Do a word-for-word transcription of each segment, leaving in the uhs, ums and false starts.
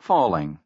falling.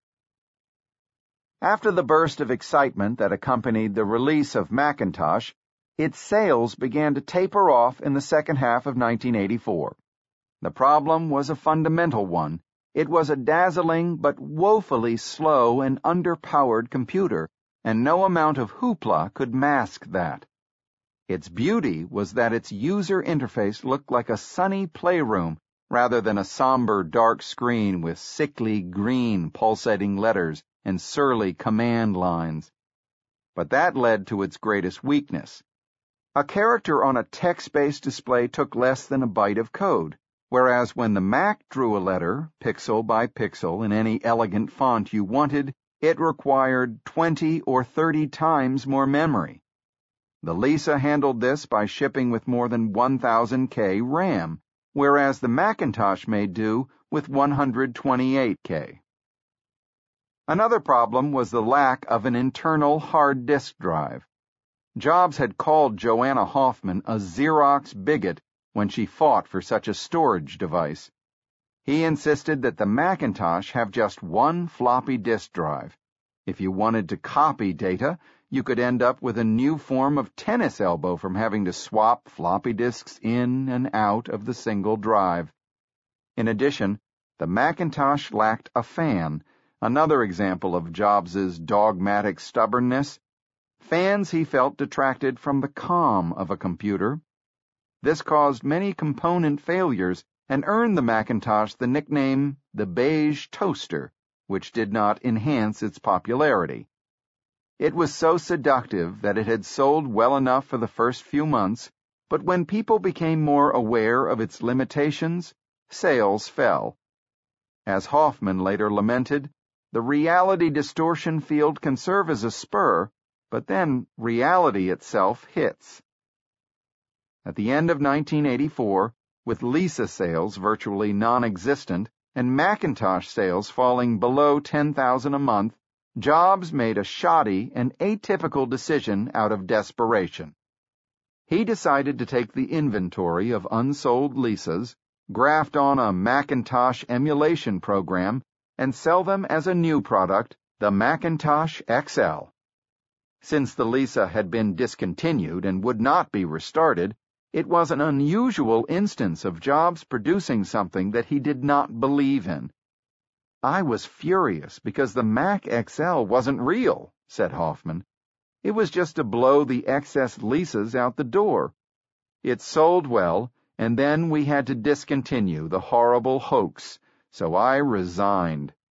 After the burst of excitement that accompanied the release of Macintosh, its sales began to taper off in the second half of nineteen eighty-four. The problem was a fundamental one. It was a dazzling but woefully slow and underpowered computer, and no amount of hoopla could mask that. Its beauty was that its user interface looked like a sunny playroom rather than a somber dark screen with sickly green pulsating letters and surly command lines. But that led to its greatest weakness. A character on a text-based display took less than a byte of code, whereas when the Mac drew a letter, pixel by pixel, in any elegant font you wanted, it required twenty or thirty times more memory. The Lisa handled this by shipping with more than one thousand K RAM, whereas the Macintosh made do with one hundred twenty-eight K. Another problem was the lack of an internal hard disk drive. Jobs had called Joanna Hoffman a Xerox bigot when she fought for such a storage device. He insisted that the Macintosh have just one floppy disk drive. If you wanted to copy data, you could end up with a new form of tennis elbow from having to swap floppy disks in and out of the single drive. In addition, the Macintosh lacked a fan, another example of Jobs's dogmatic stubbornness. Fans, he felt, detracted from the calm of a computer. This caused many component failures and earned the Macintosh the nickname the beige toaster, which did not enhance its popularity. It was so seductive that it had sold well enough for the first few months, but when people became more aware of its limitations, sales fell. As Hoffman later lamented, the reality distortion field can serve as a spur, but then reality itself hits. At the end of nineteen eighty-four, with Lisa sales virtually non-existent and Macintosh sales falling below ten thousand a month, Jobs made a shoddy and atypical decision out of desperation. He decided to take the inventory of unsold Lisas, graft on a Macintosh emulation program, and sell them as a new product, the Macintosh X L. Since the Lisa had been discontinued and would not be restarted, it was an unusual instance of Jobs producing something that he did not believe in. "I was furious because the Mac X L wasn't real," said Hoffman. "It was just to blow the excess Lisas out the door. It sold well, and then we had to discontinue the horrible hoax, so I resigned."